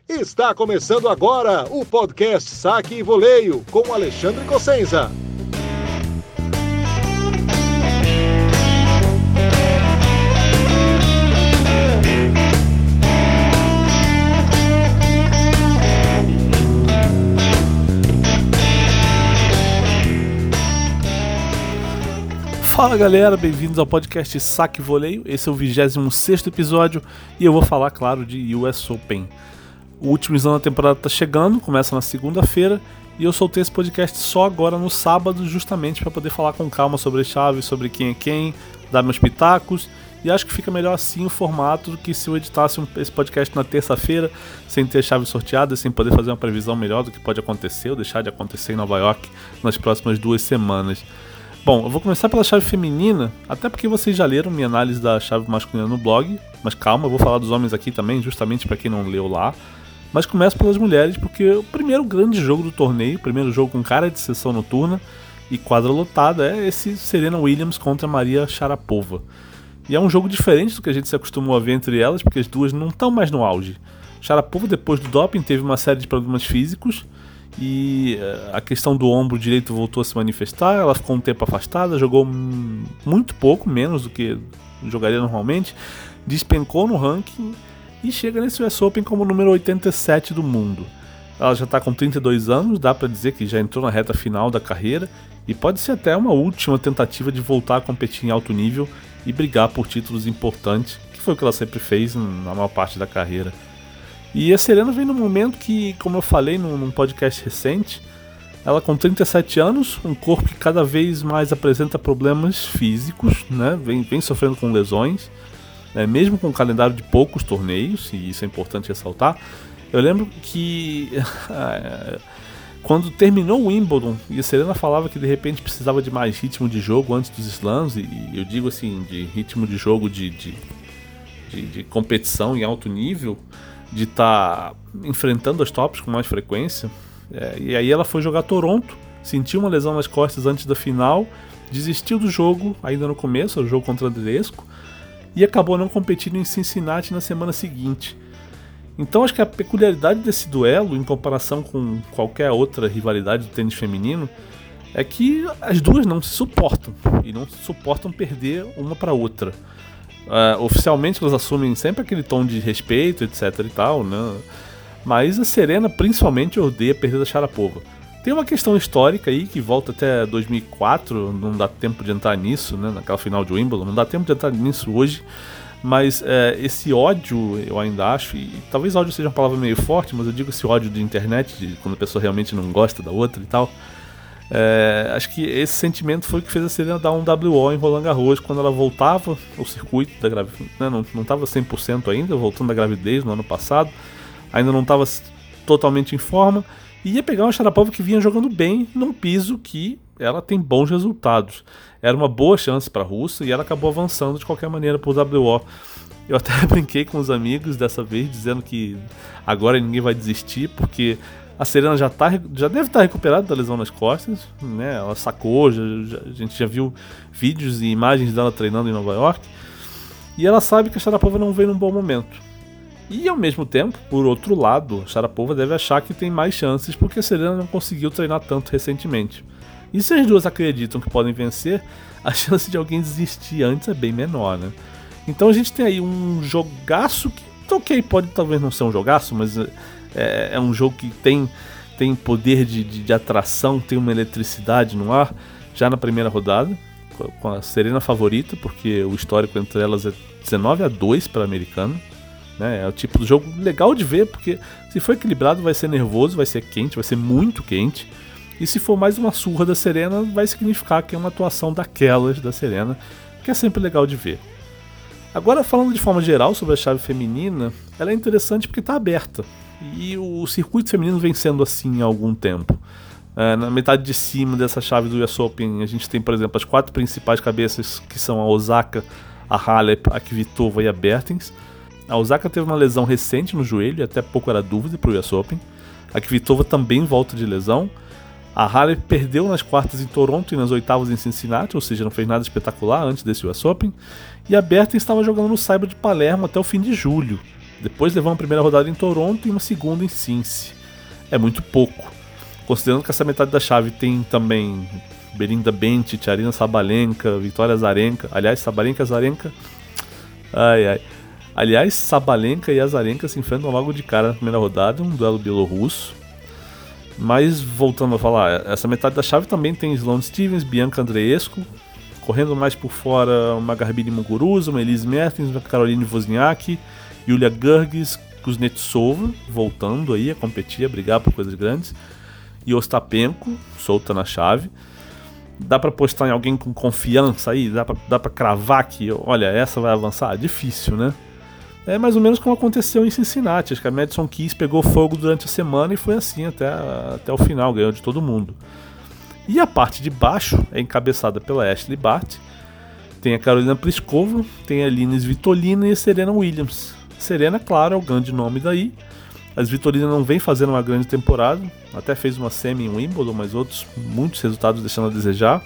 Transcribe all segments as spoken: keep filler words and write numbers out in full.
Está começando agora o podcast Saque e Voleio com Alexandre Cossenza. Fala galera, bem-vindos ao podcast Saque e Voleio. Esse é o vigésimo sexto episódio e eu vou falar, claro, de U S Open. O último exame da temporada está chegando, começa na segunda-feira e eu soltei esse podcast só agora no sábado, justamente para poder falar com calma sobre as chaves, sobre quem é quem, dar meus pitacos, e acho que fica melhor assim o formato do que se eu editasse esse podcast na terça-feira, sem ter chaves sorteadas, sem poder fazer uma previsão melhor do que pode acontecer ou deixar de acontecer em Nova York nas próximas duas semanas. Bom, eu vou começar pela chave feminina, até porque vocês já leram minha análise da chave masculina no blog, mas calma, eu vou falar dos homens aqui também, justamente para quem não leu lá. Mas começo pelas mulheres, porque o primeiro grande jogo do torneio, o primeiro jogo com cara de sessão noturna e quadra lotada, é esse Serena Williams contra Maria Sharapova. E é um jogo diferente do que a gente se acostumou a ver entre elas, porque as duas não estão mais no auge. Sharapova, depois do doping, teve uma série de problemas físicos, e a questão do ombro direito voltou a se manifestar, ela ficou um tempo afastada, jogou muito pouco, menos do que jogaria normalmente, despencou no ranking e chega nesse U S Open como número oitenta e sete do mundo. Ela já está com trinta e dois anos, dá para dizer que já entrou na reta final da carreira e pode ser até uma última tentativa de voltar a competir em alto nível e brigar por títulos importantes, que foi o que ela sempre fez na maior parte da carreira. E a Serena vem num momento que, como eu falei num, num podcast recente, ela com trinta e sete anos, um corpo que cada vez mais apresenta problemas físicos, né? vem, vem sofrendo com lesões, né? Mesmo com um calendário de poucos torneios, e isso é importante ressaltar. Eu lembro que quando terminou o Wimbledon, e a Serena falava que de repente precisava de mais ritmo de jogo antes dos slams, e eu digo assim, de ritmo de jogo de, de, de, de competição em alto nível, de estar tá enfrentando as tops com mais frequência, é, e aí ela foi jogar Toronto, sentiu uma lesão nas costas antes da final, desistiu do jogo ainda no começo, o jogo contra Andreescu, e acabou não competindo em Cincinnati na semana seguinte. Então acho que a peculiaridade desse duelo, em comparação com qualquer outra rivalidade do tênis feminino, é que as duas não se suportam, e não se suportam perder uma para outra. Uh, oficialmente elas assumem sempre aquele tom de respeito, etc e tal, né? Mas a Serena principalmente odeia perder da Sharapova. Tem uma questão histórica aí que volta até dois mil e quatro, não dá tempo de entrar nisso, né? Naquela final de Wimbledon, não dá tempo de entrar nisso hoje, mas é, esse ódio, eu ainda acho, e talvez ódio seja uma palavra meio forte, mas eu digo esse ódio de internet, de quando a pessoa realmente não gosta da outra e tal. É, acho que esse sentimento foi o que fez a Serena dar um W O em Roland Garros quando ela voltava ao circuito da gravidez, né, não estava cem por cento ainda, voltando da gravidez no ano passado, ainda não estava totalmente em forma, e ia pegar uma Sharapova que vinha jogando bem num piso que ela tem bons resultados. Era uma boa chance para a russa e ela acabou avançando de qualquer maneira por W O. Eu até brinquei com os amigos dessa vez, dizendo que agora ninguém vai desistir, porque a Serena já, tá, já deve estar recuperada da lesão nas costas, né? Ela sacou, já, já, a gente já viu vídeos e imagens dela treinando em Nova York. E ela sabe que a Sharapova não vem num bom momento. E ao mesmo tempo, por outro lado, a Sharapova deve achar que tem mais chances porque a Serena não conseguiu treinar tanto recentemente. E se as duas acreditam que podem vencer, a chance de alguém desistir antes é bem menor, né? Então a gente tem aí um jogaço que, ok, pode talvez não ser um jogaço, mas É, é um jogo que tem, tem poder de, de, de atração, tem uma eletricidade no ar, já na primeira rodada, com a Serena favorita, porque o histórico entre elas é dezenove a dois para a americana, né? É o tipo de jogo legal de ver, porque se for equilibrado vai ser nervoso, vai ser quente, vai ser muito quente, e se for mais uma surra da Serena, vai significar que é uma atuação daquelas da Serena, que é sempre legal de ver. Agora, falando de forma geral sobre a chave feminina, ela é interessante porque está aberta. E o circuito feminino vem sendo assim há algum tempo. É, na metade de cima dessa chave do U S Open, a gente tem, por exemplo, as quatro principais cabeças, que são a Osaka, a Halep, a Kvitova e a Bertens. A Osaka teve uma lesão recente no joelho, até pouco era dúvida para o U S Open. A Kvitova também volta de lesão. A Halep perdeu nas quartas em Toronto e nas oitavas em Cincinnati, ou seja, não fez nada espetacular antes desse U S Open. E a Bertens estava jogando no Saibro de Palermo até o fim de julho Depois levou uma primeira rodada em Toronto e uma segunda em Cincy. É muito pouco. Considerando que essa metade da chave tem também Belinda Bencic, Aryna Sabalenka, Victoria Azarenka. Aliás, Sabalenka e Azarenka... Ai, ai. Aliás, Sabalenka e Azarenka se enfrentam logo de cara na primeira rodada, um duelo bielorrusso. Mas, voltando a falar, essa metade da chave também tem Sloane Stevens, Bianca Andreescu, correndo mais por fora uma Garbine Muguruza, uma Elise Mertens, uma Caroline Wozniacki, Yulia Gerges, Kuznetsova, voltando aí a competir, a brigar por coisas grandes, e Ostapenko, solta na chave. Dá pra apostar em alguém com confiança aí? Dá pra, dá pra cravar que, olha, essa vai avançar? Difícil, né? É mais ou menos como aconteceu em Cincinnati. Acho que a Madison Keys pegou fogo durante a semana e foi assim até, até o final, ganhou de todo mundo. E a parte de baixo é encabeçada pela Ashley Barty. Tem a Carolina Pliskova, tem a Linus Svitolina e a Serena Williams. Serena, claro, é o grande nome daí. A Svitolina não vem fazendo uma grande temporada, até fez uma semi em Wimbledon, mas outros, muitos resultados deixando a desejar.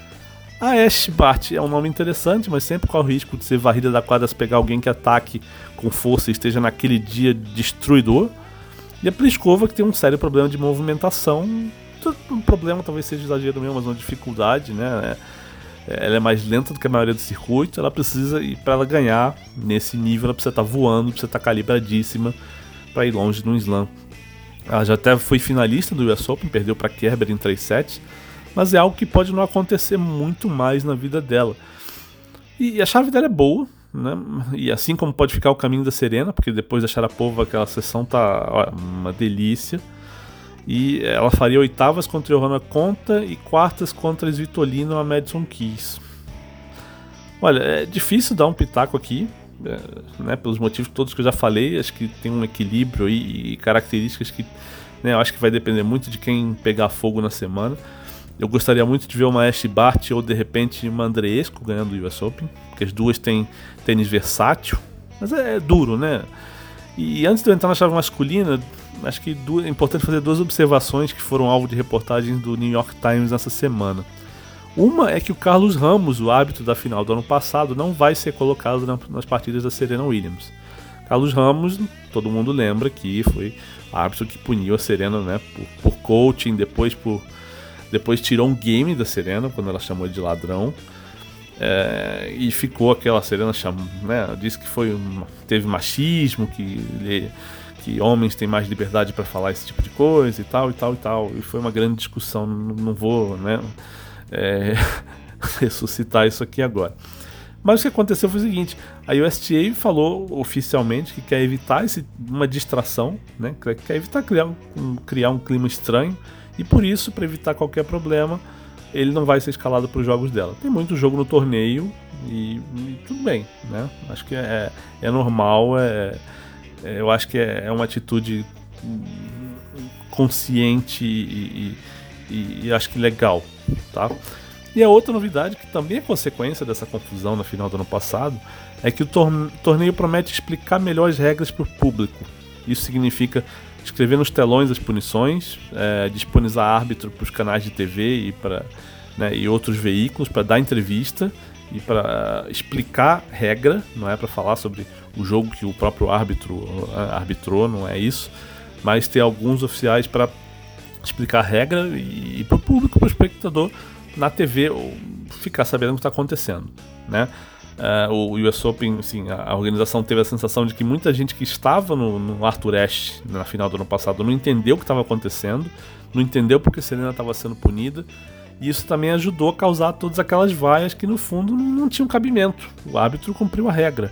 A Ashley Barty é um nome interessante, mas sempre com o risco de ser varrida da quadra se pegar alguém que ataque com força e esteja naquele dia destruidor. E a Pliskova, que tem um sério problema de movimentação. Um problema talvez seja exagero mesmo, mas uma dificuldade, né? Ela é mais lenta do que a maioria do circuito. Ela precisa, e para ela ganhar nesse nível, ela precisa estar voando, precisa estar calibradíssima para ir longe no slam. Ela já até foi finalista do U S Open, perdeu para Kerber em três sets, mas é algo que pode não acontecer muito mais na vida dela. E a chave dela é boa, né? E assim como pode ficar o caminho da Serena, porque depois da Sharapova aquela sessão tá ó, uma delícia. E ela faria oitavas contra a Johanna Konta e quartas contra a Svitolina ou a Madison Keys. Olha, é difícil dar um pitaco aqui, é, né, pelos motivos todos que eu já falei. Acho que tem um equilíbrio aí e características que, né, eu acho que vai depender muito de quem pegar fogo na semana. Eu gostaria muito de ver uma Ashley Barty ou de repente uma Andreescu ganhando o U S Open, porque as duas têm tênis versátil, mas é, é duro, né? E antes de eu entrar na chave masculina, acho que é importante fazer duas observações que foram alvo de reportagens do New York Times nessa semana. Uma é que o Carlos Ramos, o árbitro da final do ano passado, não vai ser colocado nas partidas da Serena Williams. Carlos Ramos, todo mundo lembra que foi o árbitro que puniu a Serena, né, por, por coaching, depois, por, depois tirou um game da Serena quando ela chamou de ladrão. É, e ficou aquela Serena chamou, né, disse que foi um, teve machismo, que, ele, que homens têm mais liberdade para falar esse tipo de coisa e tal e tal e tal, e foi uma grande discussão. Não, não vou, né, é, ressuscitar isso aqui agora, mas o que aconteceu foi o seguinte: a U S T A falou oficialmente que quer evitar esse, uma distração, né, quer evitar criar um, criar um clima estranho, e por isso, para evitar qualquer problema, ele não vai ser escalado para os jogos dela. Tem muito jogo no torneio e, e tudo bem, né? Acho que é, é normal, é, é, eu acho que é, é uma atitude consciente e, e, e acho que legal, tá? E a outra novidade, que também é consequência dessa confusão na final do ano passado, é que o torneio promete explicar melhor as regras para o público. Isso significa escrever nos telões as punições, é, disponibilizar árbitro para os canais de T V e, pra, né, e outros veículos para dar entrevista e para explicar regra, não é para falar sobre o jogo que o próprio árbitro arbitrou, não é isso, mas ter alguns oficiais para explicar a regra e, e para o público, para o espectador na T V ficar sabendo o que está acontecendo, né? Uh, o U S Open, assim, a, a organização teve a sensação de que muita gente que estava no, no Arthur Ashe na final do ano passado não entendeu o que estava acontecendo, não entendeu porque a Serena estava sendo punida, e isso também ajudou a causar todas aquelas vaias que no fundo não, não tinham cabimento. O árbitro cumpriu a regra.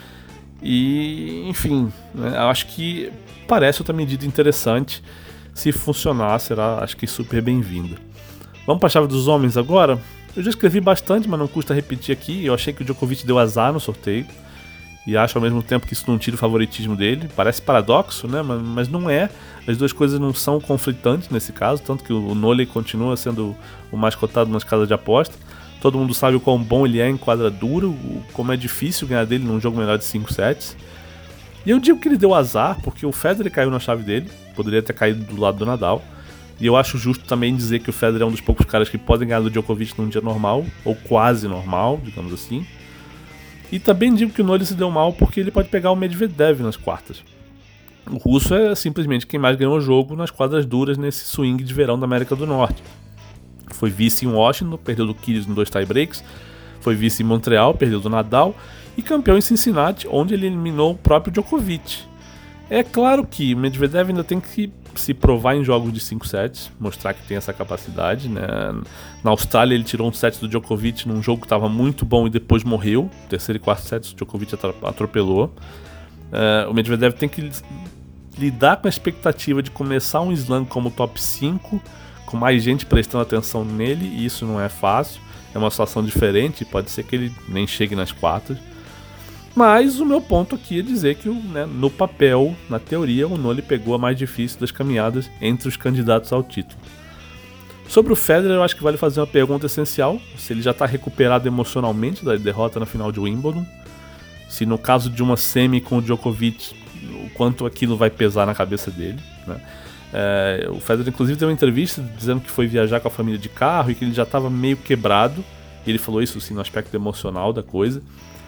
E, enfim, né, acho que parece outra medida interessante. Se funcionar, será, acho que, super bem-vinda. Vamos para a chave dos homens agora? Eu já escrevi bastante, mas não custa repetir aqui. Eu achei que o Djokovic deu azar no sorteio, e acho ao mesmo tempo que isso não tira o favoritismo dele. Parece paradoxo, né? Mas, mas não é. As duas coisas não são conflitantes nesse caso, tanto que o Nole continua sendo o mais cotado nas casas de aposta. Todo mundo sabe o quão bom ele é em quadra dura, como é difícil ganhar dele num jogo menor de cinco sets. E eu digo que ele deu azar porque o Federer caiu na chave dele, poderia ter caído do lado do Nadal. E eu acho justo também dizer que o Federer é um dos poucos caras que podem ganhar do Djokovic num dia normal, ou quase normal, digamos assim. E também digo que o Noli se deu mal porque ele pode pegar o Medvedev nas quartas. O russo é simplesmente quem mais ganhou o jogo nas quadras duras nesse swing de verão da América do Norte. Foi vice em Washington, perdeu do Kyrgios em dois tie-breaks. Foi vice em Montreal, perdeu do Nadal. E campeão em Cincinnati, onde ele eliminou o próprio Djokovic. É claro que o Medvedev ainda tem que se provar em jogos de cinco sets, mostrar que tem essa capacidade, né? Na Austrália ele tirou um set do Djokovic num jogo que estava muito bom e depois morreu. Terceiro e quarto sets o Djokovic atropelou. Uh, o Medvedev tem que lidar com a expectativa de começar um slam como top cinco, com mais gente prestando atenção nele, e isso não é fácil. É uma situação diferente, pode ser que ele nem chegue nas quartas. Mas o meu ponto aqui é dizer que, né, no papel, na teoria, o Noli pegou a mais difícil das caminhadas entre os candidatos ao título. Sobre o Federer, eu acho que vale fazer uma pergunta essencial: se ele já está recuperado emocionalmente da derrota na final de Wimbledon, se no caso de uma semi com o Djokovic, o quanto aquilo vai pesar na cabeça dele, né? É, o Federer inclusive deu uma entrevista dizendo que foi viajar com a família de carro e que ele já estava meio quebrado. Ele falou isso sim no aspecto emocional da coisa.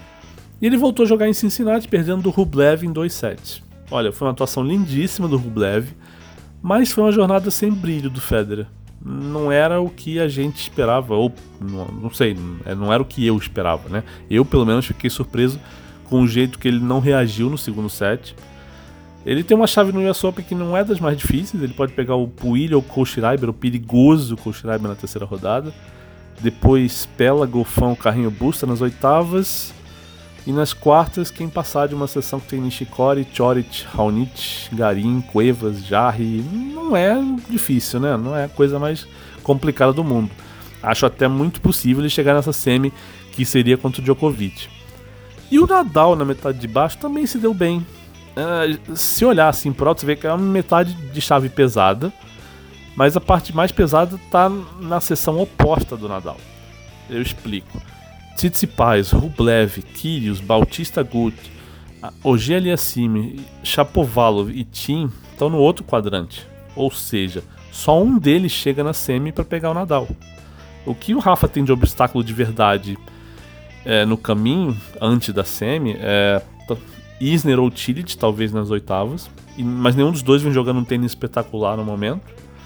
E ele voltou a jogar em Cincinnati, perdendo do Rublev em dois sets. Olha, foi uma atuação lindíssima do Rublev, mas foi uma jornada sem brilho do Federer. Não era o que a gente esperava, ou não, não sei, não era o que eu esperava, né? Eu, pelo menos, fiquei surpreso com o jeito que ele não reagiu no segundo set. Ele tem uma chave no U S Open que não é das mais difíceis. Ele pode pegar o Puig ou o Kohlschreiber, o perigoso Kohlschreiber na terceira rodada. Depois Pella, Goffin, Carrinho Busta nas oitavas. E nas quartas, quem passar de uma sessão que tem Nishikori, Chorich, Raonic, Garin, Cuevas, Jarry, não é difícil, né? Não é a coisa mais complicada do mundo. Acho até muito possível ele chegar nessa semi, que seria contra o Djokovic. E o Nadal na metade de baixo também se deu bem. Uh, se olhar assim por alto, você vê que é uma metade de chave pesada, mas a parte mais pesada está na seção oposta do Nadal. Eu explico. Tsitsipas, Rublev, Kyrgios, Bautista Agut, Auger Aliassime, Shapovalov e Thiem estão no outro quadrante. Ou seja, só um deles chega na semi para pegar o Nadal. O que o Rafa tem de obstáculo de verdade é, no caminho, antes da semi, é Isner ou Cilic, talvez nas oitavas, mas nenhum dos dois vem jogando um tênis espetacular no momento.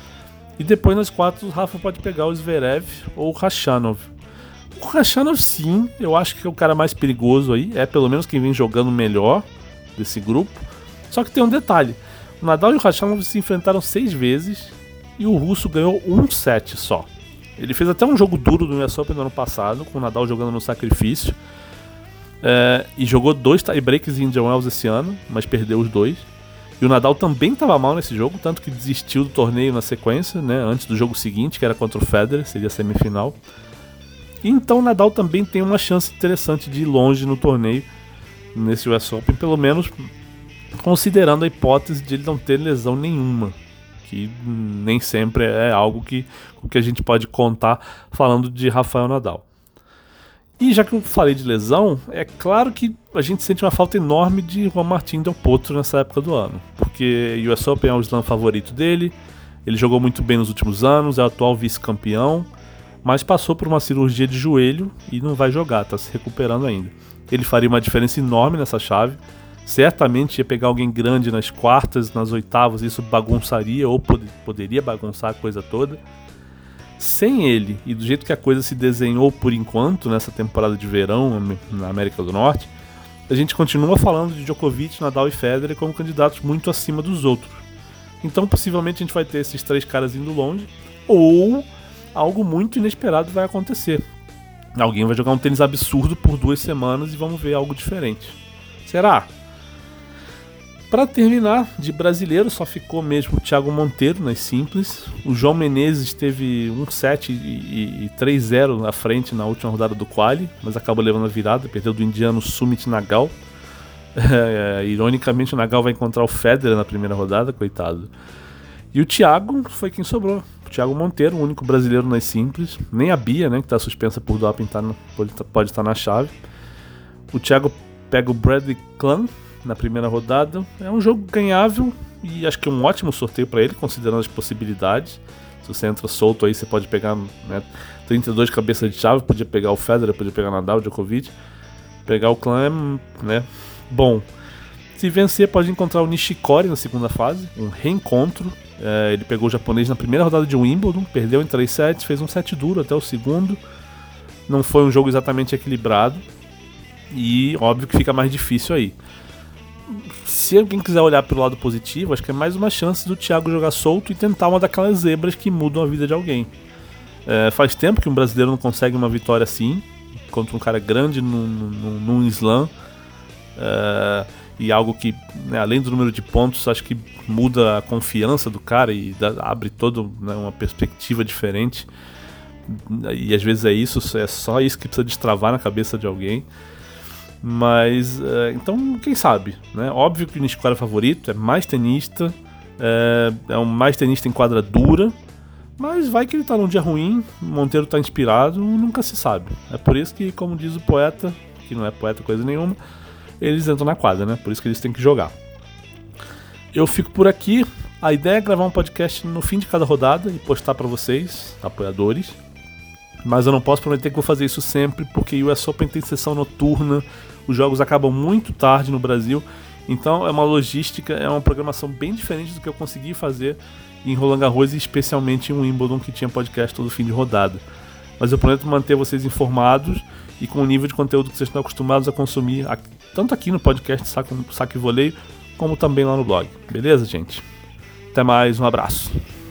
E depois nas quartas o Rafa pode pegar o Zverev ou o Khachanov. O Khachanov, sim, eu acho que é o cara mais perigoso aí, é pelo menos quem vem jogando melhor desse grupo. Só que tem um detalhe: o Nadal e o Khachanov se enfrentaram seis vezes e o russo ganhou um set só. Ele fez até um jogo duro no U S Open no ano passado, com o Nadal jogando no sacrifício, é, e jogou dois tie-breaks em Indian Wells esse ano, mas perdeu os dois. E o Nadal também estava mal nesse jogo, tanto que desistiu do torneio na sequência, né, antes do jogo seguinte, que era contra o Federer, seria a semifinal. Então o Nadal também tem uma chance interessante de ir longe no torneio, nesse U S Open, pelo menos considerando a hipótese de ele não ter lesão nenhuma, que nem sempre é algo que, com que a gente pode contar falando de Rafael Nadal. E já que eu falei de lesão, é claro que a gente sente uma falta enorme de Juan Martín Del Potro nessa época do ano, porque o U S Open é o slam favorito dele, ele jogou muito bem nos últimos anos, é o atual vice-campeão, mas passou por uma cirurgia de joelho e não vai jogar, está se recuperando ainda. Ele faria uma diferença enorme nessa chave, certamente ia pegar alguém grande nas quartas, nas oitavas, isso bagunçaria ou pod- poderia bagunçar a coisa toda. Sem ele, e do jeito que a coisa se desenhou por enquanto nessa temporada de verão na América do Norte, a gente continua falando de Djokovic, Nadal e Federer como candidatos muito acima dos outros. Então possivelmente a gente vai ter esses três caras indo longe, ou algo muito inesperado vai acontecer. Alguém vai jogar um tênis absurdo por duas semanas e vamos ver algo diferente. Será? Para terminar, de brasileiro só ficou mesmo o Thiago Monteiro nas simples. O João Menezes teve um sete e três a zero na frente na última rodada do quali, mas acabou levando a virada, perdeu do indiano Sumit Nagal. É, ironicamente o Nagal vai encontrar o Federer na primeira rodada, coitado. E o Thiago foi quem sobrou. O Thiago Monteiro, o único brasileiro nas simples. Nem a Bia, né, que está suspensa por doping, tá no, pode, pode estar na chave. O Thiago pega o Bradley Clun na primeira rodada. É um jogo ganhável e acho que é um ótimo sorteio para ele, considerando as possibilidades. Se você entra solto aí, você pode pegar, né, trinta e dois cabeças de chave, podia pegar o Federer, podia pegar o Nadal, o Djokovic. Pegar o clã é, né, bom. Se vencer, pode encontrar o Nishikori na segunda fase, um reencontro. É, ele pegou o japonês na primeira rodada de Wimbledon, perdeu em três sets, fez um set duro até o segundo. Não foi um jogo exatamente equilibrado e óbvio que fica mais difícil aí. Se alguém quiser olhar pelo lado positivo, acho que é mais uma chance do Thiago jogar solto e tentar uma daquelas zebras que mudam a vida de alguém. É, faz tempo que um brasileiro não consegue uma vitória assim, contra um cara grande num, num, num slam. É, e algo que, né, além do número de pontos, acho que muda a confiança do cara e dá, abre toda, né, uma perspectiva diferente. E às vezes é isso, é só isso que precisa destravar na cabeça de alguém. Mas, é, então, quem sabe, né? Óbvio que o Nishikori é favorito, é mais tenista, é, é um mais tenista em quadra dura, mas vai que ele tá num dia ruim, o Monteiro tá inspirado, nunca se sabe. É por isso que, como diz o poeta, que não é poeta coisa nenhuma, eles entram na quadra, né? Por isso que eles têm que jogar. Eu fico por aqui. A ideia é gravar um podcast no fim de cada rodada e postar pra vocês, apoiadores. Mas eu não posso prometer que vou fazer isso sempre, porque o U S Open tem sessão noturna, os jogos acabam muito tarde no Brasil, então é uma logística, é uma programação bem diferente do que eu consegui fazer em Roland Garros e especialmente em Wimbledon, que tinha podcast todo fim de rodada. Mas eu prometo manter vocês informados e com o nível de conteúdo que vocês estão acostumados a consumir, tanto aqui no podcast Saque e Voleio, como também lá no blog. Beleza, gente? Até mais, um abraço.